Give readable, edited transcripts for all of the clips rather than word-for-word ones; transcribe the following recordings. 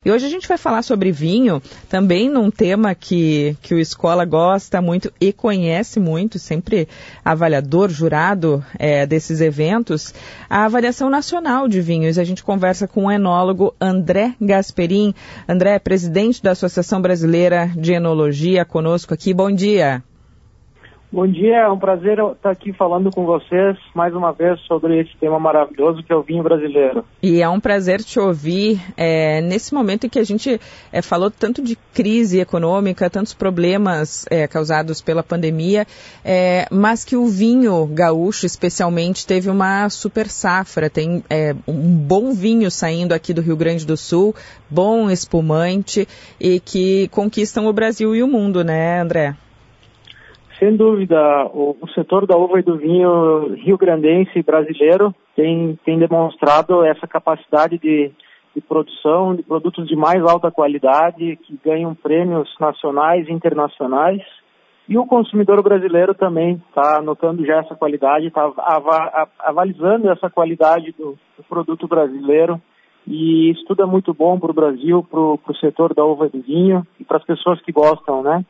E hoje a gente vai falar sobre vinho, também num tema que o Escola gosta muito e conhece muito, sempre avaliador, jurado desses eventos, a avaliação nacional de vinhos. A gente conversa com o enólogo André Gasperin. André, presidente da Associação Brasileira de Enologia, conosco aqui. Bom dia. Bom dia, é um prazer estar aqui falando com vocês mais uma vez sobre esse tema maravilhoso que é o vinho brasileiro. E é um prazer te ouvir nesse momento em que a gente falou tanto de crise econômica, tantos problemas causados pela pandemia, mas que o vinho gaúcho especialmente teve uma super safra, tem um bom vinho saindo aqui do Rio Grande do Sul, bom espumante e que conquistam o Brasil e o mundo, né, André? Sem dúvida, o setor da uva e do vinho rio-grandense e brasileiro tem demonstrado essa capacidade de produção de produtos de mais alta qualidade, que ganham prêmios nacionais e internacionais. E o consumidor brasileiro também está notando já essa qualidade, está avalizando essa qualidade do produto brasileiro. E isso tudo é muito bom para o Brasil, para o setor da uva e do vinho e para as pessoas que gostam, né?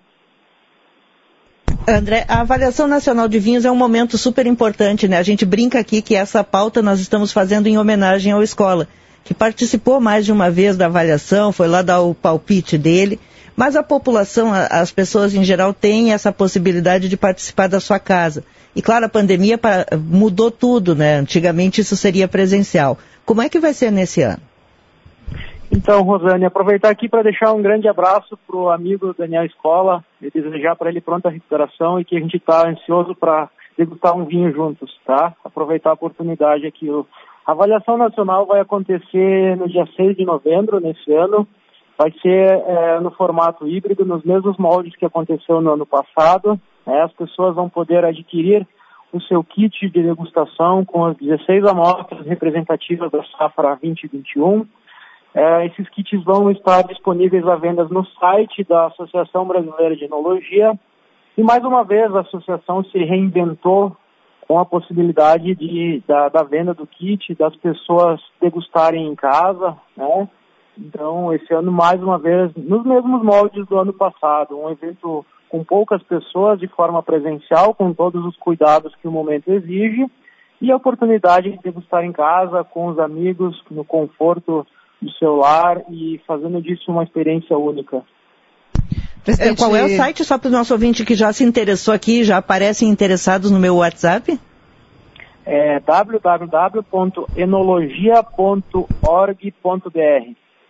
André, a avaliação nacional de vinhos é um momento super importante, né? A gente brinca aqui que essa pauta nós estamos fazendo em homenagem ao Escola, que participou mais de uma vez da avaliação, foi lá dar o palpite dele, mas a população, as pessoas em geral têm essa possibilidade de participar da sua casa. E claro, a pandemia mudou tudo, né? Antigamente isso seria presencial. Como é que vai ser nesse ano? Então, Rosane, aproveitar aqui para deixar um grande abraço para o amigo Daniel Escola e desejar para ele pronta recuperação e que a gente está ansioso para degustar um vinho juntos, tá? Aproveitar a oportunidade aqui. A avaliação nacional vai acontecer no dia 6 de novembro, nesse ano. Vai ser no formato híbrido, nos mesmos moldes que aconteceu no ano passado. As pessoas vão poder adquirir o seu kit de degustação com as 16 amostras representativas da safra 2021. Esses kits vão estar disponíveis à venda no site da Associação Brasileira de Enologia. E, mais uma vez, a associação se reinventou com a possibilidade da venda do kit, das pessoas degustarem em casa, né? Então, esse ano, mais uma vez, nos mesmos moldes do ano passado, um evento com poucas pessoas, de forma presencial, com todos os cuidados que o momento exige, e a oportunidade de degustar em casa, com os amigos, no conforto do seu lar e fazendo disso uma experiência única. Qual é o site, só para o nosso ouvinte que já se interessou aqui, já aparecem interessados no meu WhatsApp? É www.enologia.org.br.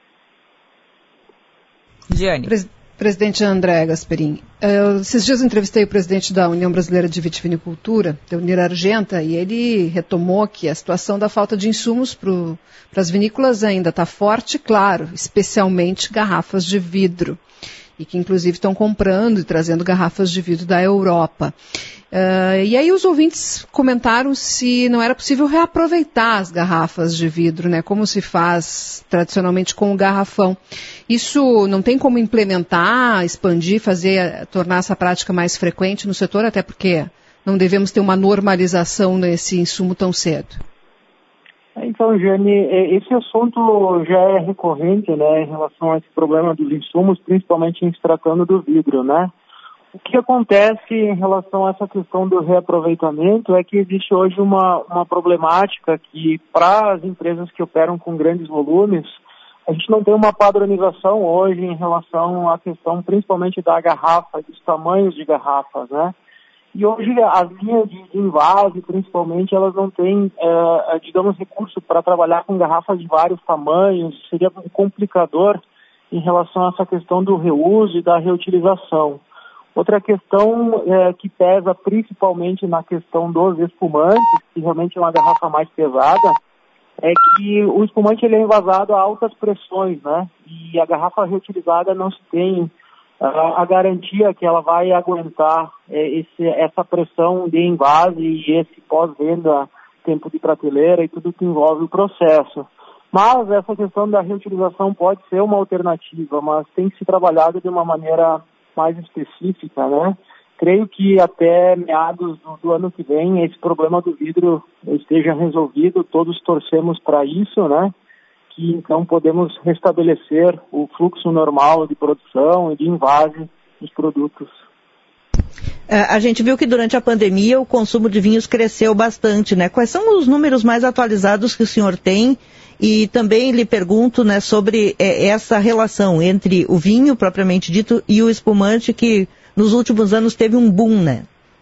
Diane. Presidente André Gasperin, esses dias eu entrevistei o presidente da União Brasileira de Vitivinicultura, Teonir Argenta, e ele retomou que a situação da falta de insumos para as vinícolas ainda está forte, claro, especialmente garrafas de vidro, e que inclusive estão comprando e trazendo garrafas de vidro da Europa. E aí os ouvintes comentaram se não era possível reaproveitar as garrafas de vidro, né, como se faz tradicionalmente com o garrafão. Isso não tem como implementar, expandir, tornar essa prática mais frequente no setor, até porque não devemos ter uma normalização nesse insumo tão cedo. Então, Jane, esse assunto já é recorrente, né, em relação a esse problema dos insumos, principalmente em se tratando do vidro, né? O que acontece em relação a essa questão do reaproveitamento é que existe hoje uma problemática que, para as empresas que operam com grandes volumes, a gente não tem uma padronização hoje em relação à questão principalmente da garrafa, dos tamanhos de garrafas, né? E hoje as linhas de invase, principalmente, elas não têm, digamos, recurso para trabalhar com garrafas de vários tamanhos, seria um complicador em relação a essa questão do reuso e da reutilização. Outra questão que pesa principalmente na questão dos espumantes, que realmente é uma garrafa mais pesada, é que o espumante ele é envasado a altas pressões, né? E a garrafa reutilizada não se tem a garantia que ela vai aguentar essa pressão de envase e esse pós-venda, tempo de prateleira e tudo que envolve o processo. Mas essa questão da reutilização pode ser uma alternativa, mas tem que ser trabalhada de uma maneira mais específica, né? Creio que até meados do ano que vem esse problema do vidro esteja resolvido, todos torcemos para isso, né? que então podemos restabelecer o fluxo normal de produção e de envase dos produtos. A gente viu que durante a pandemia o consumo de vinhos cresceu bastante, né? Quais são os números mais atualizados que o senhor tem? E também lhe pergunto, né, sobre essa relação entre o vinho propriamente dito e o espumante, que nos últimos anos teve um boom, né?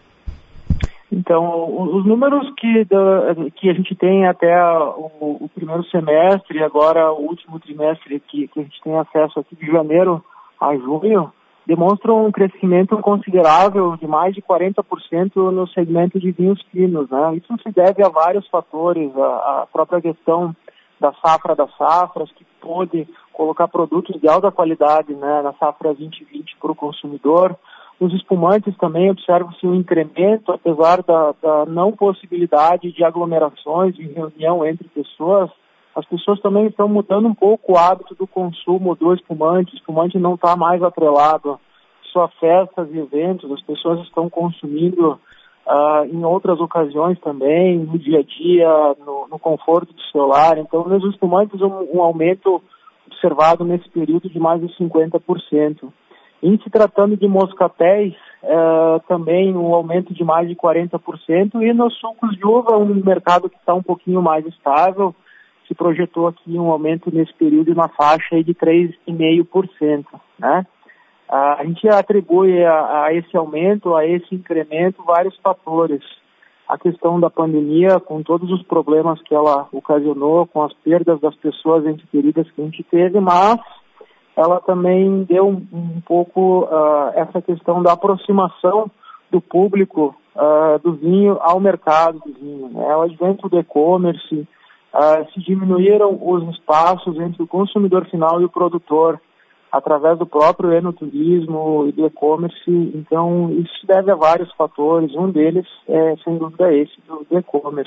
Então, os números que a gente tem até o primeiro semestre, e agora o último trimestre que a gente tem acesso aqui de janeiro a junho, demonstram um crescimento considerável de mais de 40% no segmento de vinhos finos, né? Isso se deve a vários fatores, a própria questão da safra das safras, que pôde colocar produtos de alta qualidade, né, na safra 2020 para o consumidor. Nos espumantes também observa-se um incremento, apesar da não possibilidade de aglomerações, de reunião entre pessoas. As pessoas também estão mudando um pouco o hábito do consumo do espumante. O espumante não está mais atrelado só a festas e eventos, as pessoas estão consumindo em outras ocasiões também, no dia a dia, no conforto do seu lar. Então, nos espumantes, um aumento observado nesse período de mais de 50%. Em se tratando de moscatéis, também um aumento de mais de 40%, e nos sucos de uva, um mercado que está um pouquinho mais estável, se projetou aqui um aumento nesse período na faixa de 3,5%, né? A gente atribui a esse aumento, a esse incremento, vários fatores. A questão da pandemia, com todos os problemas que ela ocasionou, com as perdas das pessoas entes queridas que a gente teve, mas ela também deu um pouco essa questão da aproximação do público do vinho ao mercado do vinho, né? O advento do e-commerce, se diminuíram os espaços entre o consumidor final e o produtor, através do próprio enoturismo e do e-commerce. Então, isso se deve a vários fatores. Um deles é, sem dúvida, esse do e-commerce.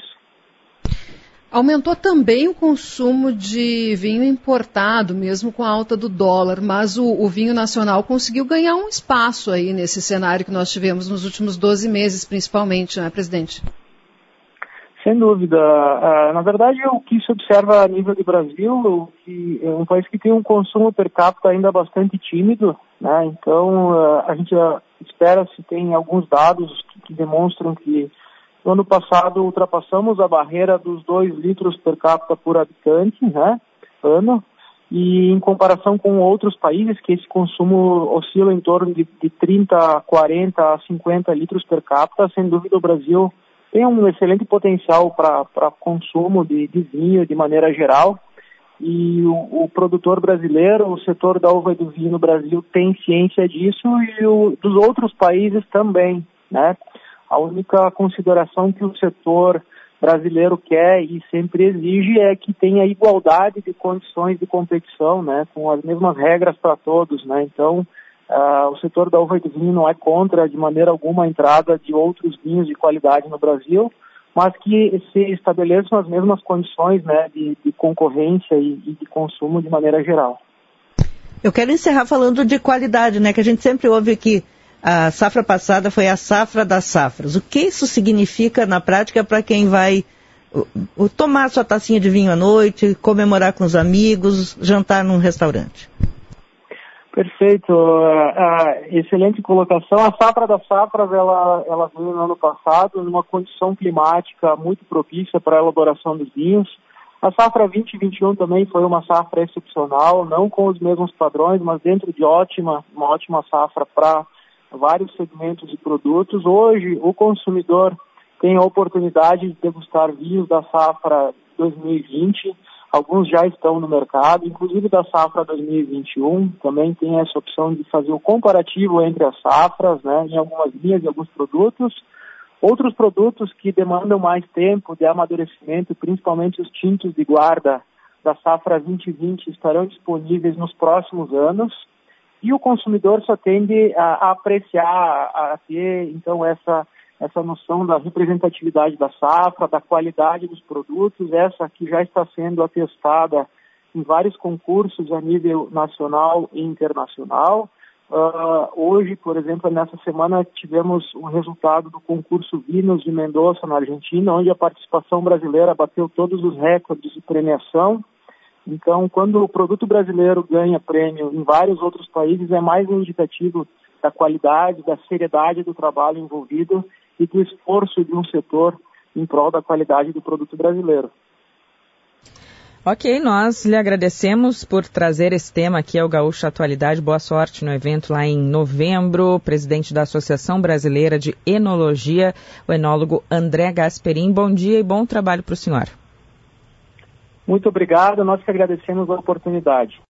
Aumentou também o consumo de vinho importado, mesmo com a alta do dólar, mas o vinho nacional conseguiu ganhar um espaço aí nesse cenário que nós tivemos nos últimos 12 meses, principalmente, né, presidente? Sem dúvida. Na verdade, o que se observa a nível de Brasil, que é um país que tem um consumo per capita ainda bastante tímido, né? Então, a gente espera-se, tem alguns dados que demonstram que no ano passado ultrapassamos a barreira dos 2 litros per capita por habitante, né, ano, e em comparação com outros países que esse consumo oscila em torno de 30, 40 a 50 litros per capita, sem dúvida o Brasil tem um excelente potencial para consumo de vinho de maneira geral, e o produtor brasileiro, o setor da uva e do vinho no Brasil tem ciência disso, e dos outros países também, né? A única consideração que o setor brasileiro quer e sempre exige é que tenha igualdade de condições de competição, né, com as mesmas regras para todos, né? Então, o setor da uva e do vinho não é contra, de maneira alguma, a entrada de outros vinhos de qualidade no Brasil, mas que se estabeleçam as mesmas condições, né, de concorrência e de consumo de maneira geral. Eu quero encerrar falando de qualidade, né, que a gente sempre ouve que a safra passada foi a safra das safras. O que isso significa na prática para quem vai tomar sua tacinha de vinho à noite, comemorar com os amigos, jantar num restaurante? Perfeito, excelente colocação. A safra das safras, ela veio no ano passado numa condição climática muito propícia para a elaboração dos vinhos. A safra 2021 também foi uma safra excepcional, não com os mesmos padrões, mas dentro de uma ótima safra para vários segmentos de produtos. Hoje, o consumidor tem a oportunidade de degustar vinhos da safra 2020, alguns já estão no mercado, inclusive da safra 2021, também tem essa opção de fazer o comparativo entre as safras, né, em algumas linhas e alguns produtos. Outros produtos que demandam mais tempo de amadurecimento, principalmente os tintos de guarda da safra 2020, estarão disponíveis nos próximos anos. E o consumidor só tende a apreciar, a ter, então, essa noção da representatividade da safra, da qualidade dos produtos, essa que já está sendo atestada em vários concursos a nível nacional e internacional. Hoje, por exemplo, nessa semana, tivemos o resultado do concurso Vinos de Mendoza, na Argentina, onde a participação brasileira bateu todos os recordes de premiação. Então, quando o produto brasileiro ganha prêmio em vários outros países, é mais um indicativo da qualidade, da seriedade do trabalho envolvido e do esforço de um setor em prol da qualidade do produto brasileiro. Ok, nós lhe agradecemos por trazer esse tema aqui ao Gaúcho Atualidade. Boa sorte no evento lá em novembro. Presidente da Associação Brasileira de Enologia, o enólogo André Gasperin. Bom dia e bom trabalho para o senhor. Muito obrigado, nós que agradecemos a oportunidade.